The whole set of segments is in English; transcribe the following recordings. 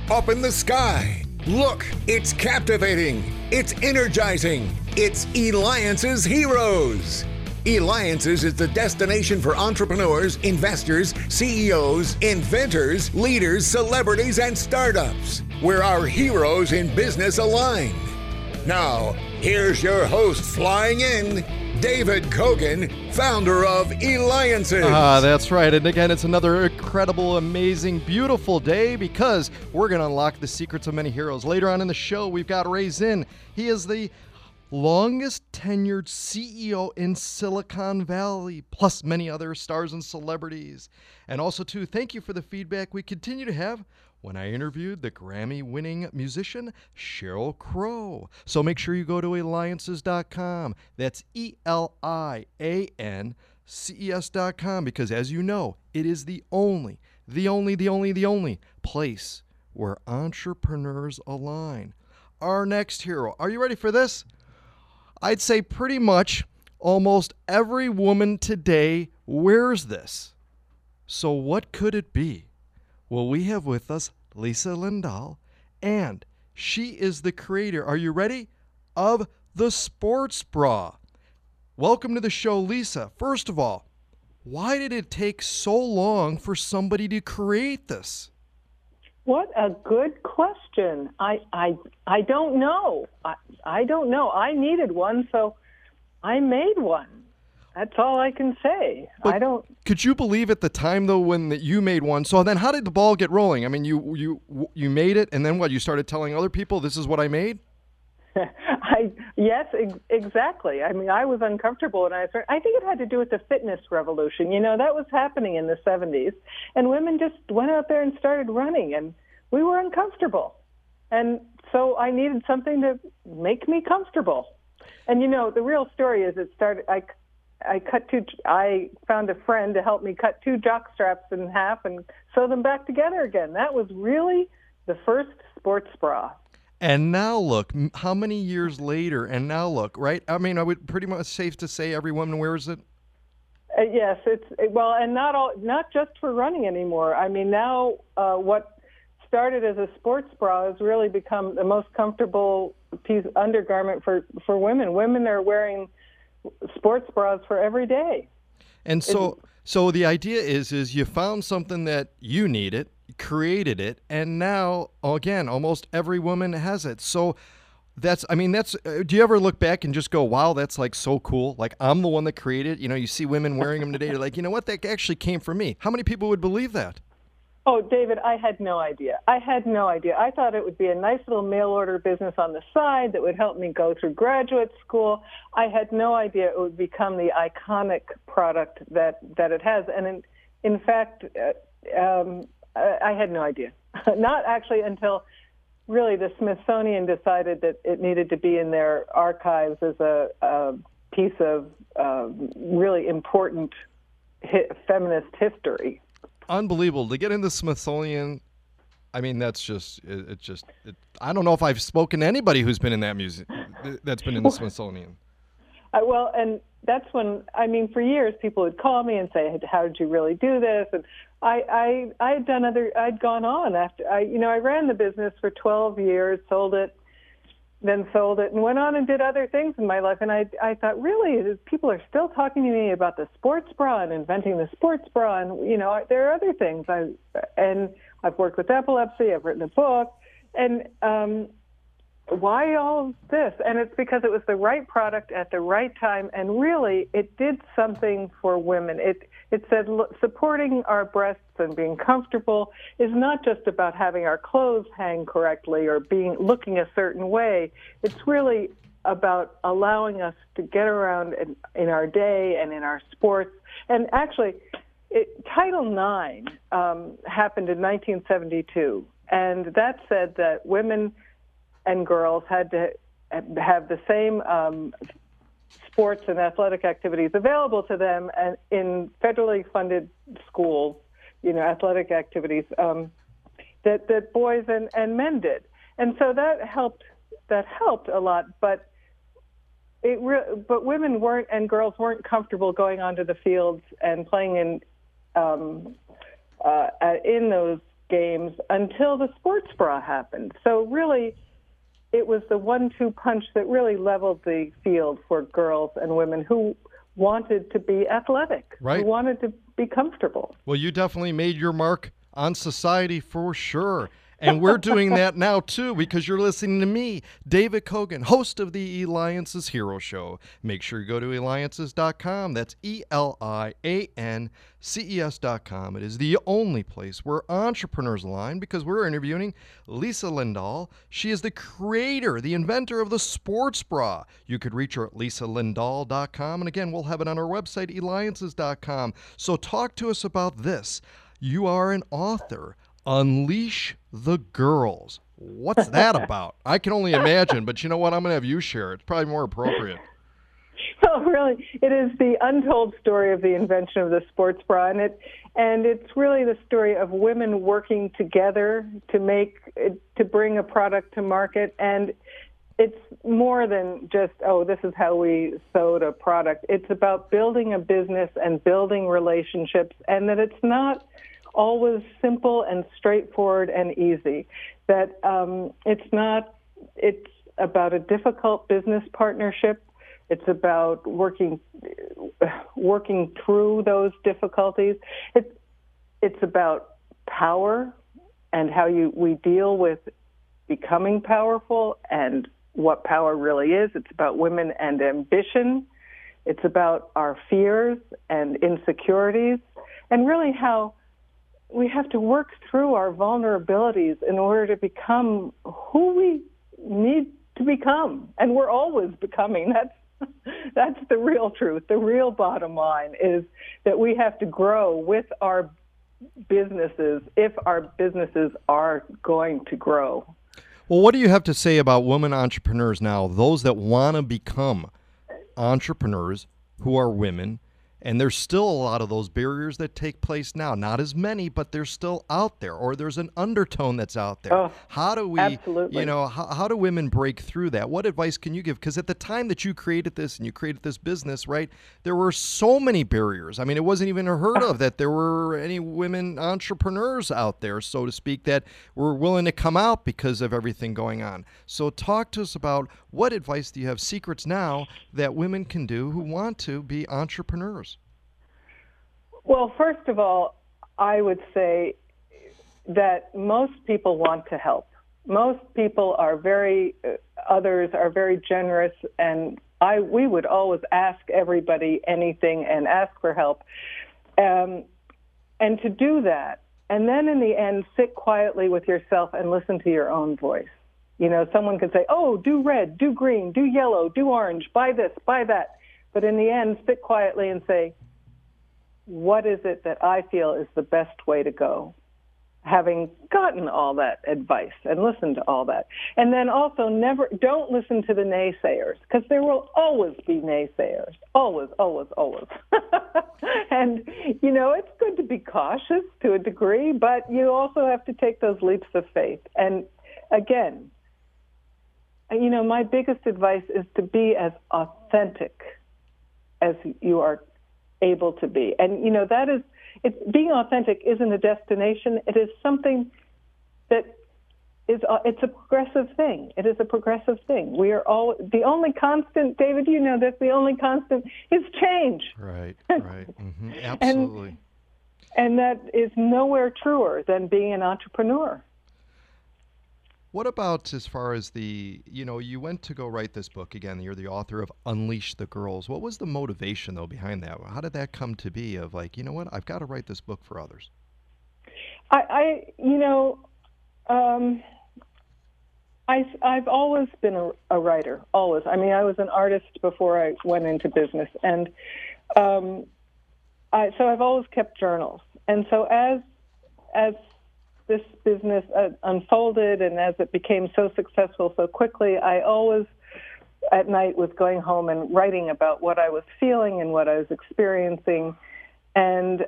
up in the sky. Look, it's captivating. It's energizing. It's Eliance's Heroes. Eliance's is the destination for entrepreneurs, investors, CEOs, inventors, leaders, celebrities, and startups, where our heroes in business align. Now, here's your host flying in, David Kogan, founder of Eliance's. That's right. And again, it's another incredible, amazing, beautiful day because we're going to unlock the secrets of many heroes. Later on in the show, we've got Ray Zinn. He is the longest tenured CEO in Silicon Valley, plus many other stars and celebrities. And also, too, thank you for the feedback we continue to have when I interviewed the Grammy-winning musician Sheryl Crow. So make sure you go to Eliances.com. That's ELIANCES.com, because as you know, it is the only place where entrepreneurs align. Our next hero. Are you ready for this? I'd say pretty much almost every woman today wears this. So what could it be? Well, we have with us Lisa Lindahl, and she is the creator, are you ready, of the sports bra. Welcome to the show, Lisa. First of all, why did it take so long for somebody to create this? What a good question. I don't know. I don't know. I needed one, so I made one. That's all I can say. But could you believe at the time, though, when you made one? So then how did the ball get rolling? I mean, you made it, and then what? You started telling other people, this is what I made? Yes, exactly. I mean, I was uncomfortable when I started. I think it had to do with the fitness revolution. You know, that was happening in the 70s, and women just went out there and started running, and we were uncomfortable. And so I needed something to make me comfortable. And, you know, the real story is it started, I found a friend to help me cut two jock straps in half and sew them back together again. That was really the first sports bra. And now look, how many years later, and now look, right? I mean, I would pretty much safe to say every woman wears it? Yes, and not just for running anymore. I mean, now what started as a sports bra has really become the most comfortable undergarment for women. Women are wearing sports bras for every day. And so the idea is you found something that you needed, created it, and now, again, almost every woman has it. So do you ever look back and just go, wow, that's like so cool? Like, I'm the one that created it. You know, you see women wearing them today. You're like, you know what? That actually came from me. How many people would believe that? Oh, David, I had no idea. I thought it would be a nice little mail order business on the side that would help me go through graduate school. I had no idea it would become the iconic product that it has. And in fact, I had no idea. Not actually until really the Smithsonian decided that it needed to be in their archives as a piece of really important feminist history. Unbelievable to get in the Smithsonian. I mean, that's just I don't know if I've spoken to anybody who's been in that that's been in the Smithsonian. Well, and that's when, I mean, for years people would call me and say, how did you really do this? And I'd gone on after I ran the business for 12 years, sold it, and went on and did other things in my life. And I thought, really, people are still talking to me about the sports bra and inventing the sports bra. And, you know, there are other things. I've worked with epilepsy. I've written a book. And why all this? And it's because it was the right product at the right time. And really, it did something for women. It said supporting our breasts and being comfortable is not just about having our clothes hang correctly or looking a certain way. It's really about allowing us to get around in our day and in our sports. And actually, Title IX happened in 1972, and that said that women and girls had to have the same sports and athletic activities available to them and in federally funded schools, you know, athletic activities that boys and men did. And so that helped a lot, but women weren't, and girls weren't comfortable going onto the fields and playing in those games until the sports bra happened. So really, it was the 1-2 punch that really leveled the field for girls and women who wanted to be athletic, Right. who wanted to be comfortable. Well, you definitely made your mark on society for sure. And we're doing that now, too, because you're listening to me, David Kogan, host of the Eliances Hero Show. Make sure you go to eliances.com. That's ELIANCES.com. It is the only place where entrepreneurs align, because we're interviewing Lisa Lindahl. She is the creator, the inventor of the sports bra. You could reach her at lisalindahl.com. And again, we'll have it on our website, eliances.com. So talk to us about this. You are an author. Unleash the Girls. What's that about? I can only imagine, but you know what? I'm going to have you share it. It's probably more appropriate. Well, really, it is the untold story of the invention of the sports bra, and it's really the story of women working together to bring a product to market. And it's more than just, this is how we sewed a product. It's about building a business and building relationships, and that it's not always simple and straightforward and easy. That it's about a difficult business partnership. It's about working through those difficulties. It's about power and how we deal with becoming powerful and what power really is. It's about women and ambition. It's about our fears and insecurities, and really how we have to work through our vulnerabilities in order to become who we need to become. And we're always becoming. That's the real truth. The real bottom line is that we have to grow with our businesses if our businesses are going to grow. Well, what do you have to say about women entrepreneurs now, those that want to become entrepreneurs who are women? And there's still a lot of those barriers that take place now. Not as many, but they're still out there, or there's an undertone that's out there. Oh, how do we, absolutely. how do women break through that? What advice can you give? Because at the time that you created this and you created this business, right, there were so many barriers. I mean, it wasn't even heard of that there were any women entrepreneurs out there, so to speak, that were willing to come out because of everything going on. So talk to us about what advice do you have, secrets now that women can do who want to be entrepreneurs? Well, first of all, I would say that most people want to help. Most people are others are very generous, and we would always ask everybody anything and ask for help. And to do that, and then in the end, sit quietly with yourself and listen to your own voice. Someone could say, do red, do green, do yellow, do orange, buy this, buy that. But in the end, sit quietly and say, what is it that I feel is the best way to go? Having gotten all that advice and listened to all that. And then also don't listen to the naysayers, because there will always be naysayers. Always, always, always. And, it's good to be cautious to a degree, but you also have to take those leaps of faith. And again, my biggest advice is to be as authentic as you are able to be. And, being authentic isn't a destination. It is something that it's a progressive thing. It is a progressive thing. We are all, the only constant, David, that the only constant is change. Right. Mm-hmm. Absolutely. And that is nowhere truer than being an entrepreneur. What about as far as you went to go write this book again, you're the author of Unleash the Girls. What was the motivation, though, behind that? How did that come to be of like, I've got to write this book for others? I've always been a writer, always. I mean, I was an artist before I went into business. And so I've always kept journals. And so as this business unfolded and as it became so successful so quickly, I always at night was going home and writing about what I was feeling and what I was experiencing, and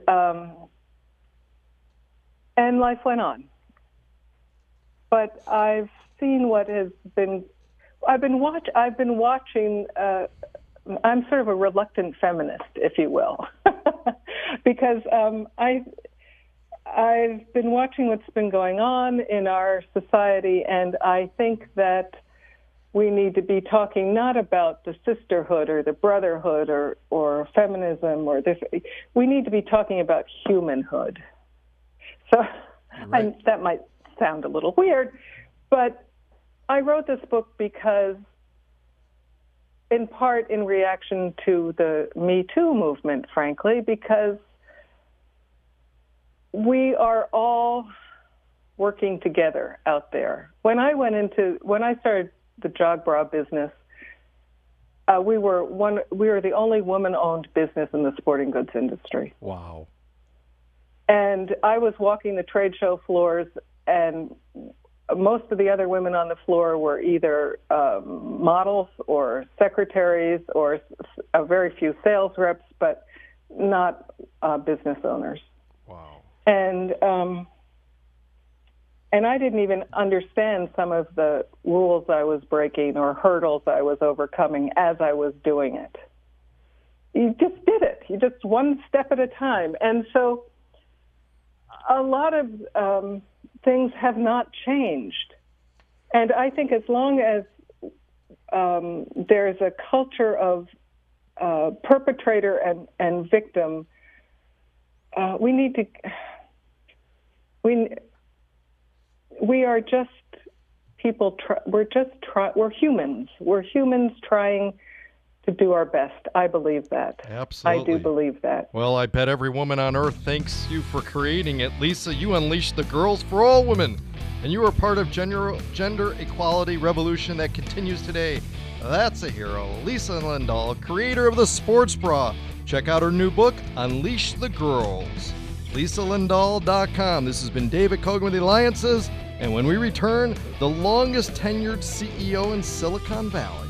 life went on. But I've seen what has been. I've been watching. I'm sort of a reluctant feminist, if you will, because I've been watching what's been going on in our society, and I think that we need to be talking not about the sisterhood or the brotherhood or feminism or this. We need to be talking about humanhood. So that might sound a little weird, but I wrote this book because, in part in reaction to the Me Too movement, frankly, because we are all working together out there. When I started the jog bra business, we were the only woman-owned business in the sporting goods industry. Wow. And I was walking the trade show floors, and most of the other women on the floor were either models or secretaries or a very few sales reps, but not business owners. Wow. And I didn't even understand some of the rules I was breaking or hurdles I was overcoming as I was doing it. You just did it. You just one step at a time. And so a lot of things have not changed. And I think as long as there's a culture of perpetrator and victim, we are just people. We're humans. We're humans trying to do our best. I believe that. Absolutely. I do believe that. Well, I bet every woman on earth thanks you for creating it. Lisa, you unleashed the girls for all women, and you are part of gender equality revolution that continues today. That's a hero. Lisa Lindahl, creator of the Sports Bra. Check out her new book, Unleash the Girls. LisaLindahl.com. This has been David Kogan with the Alliances, and when we return, the longest tenured CEO in Silicon Valley.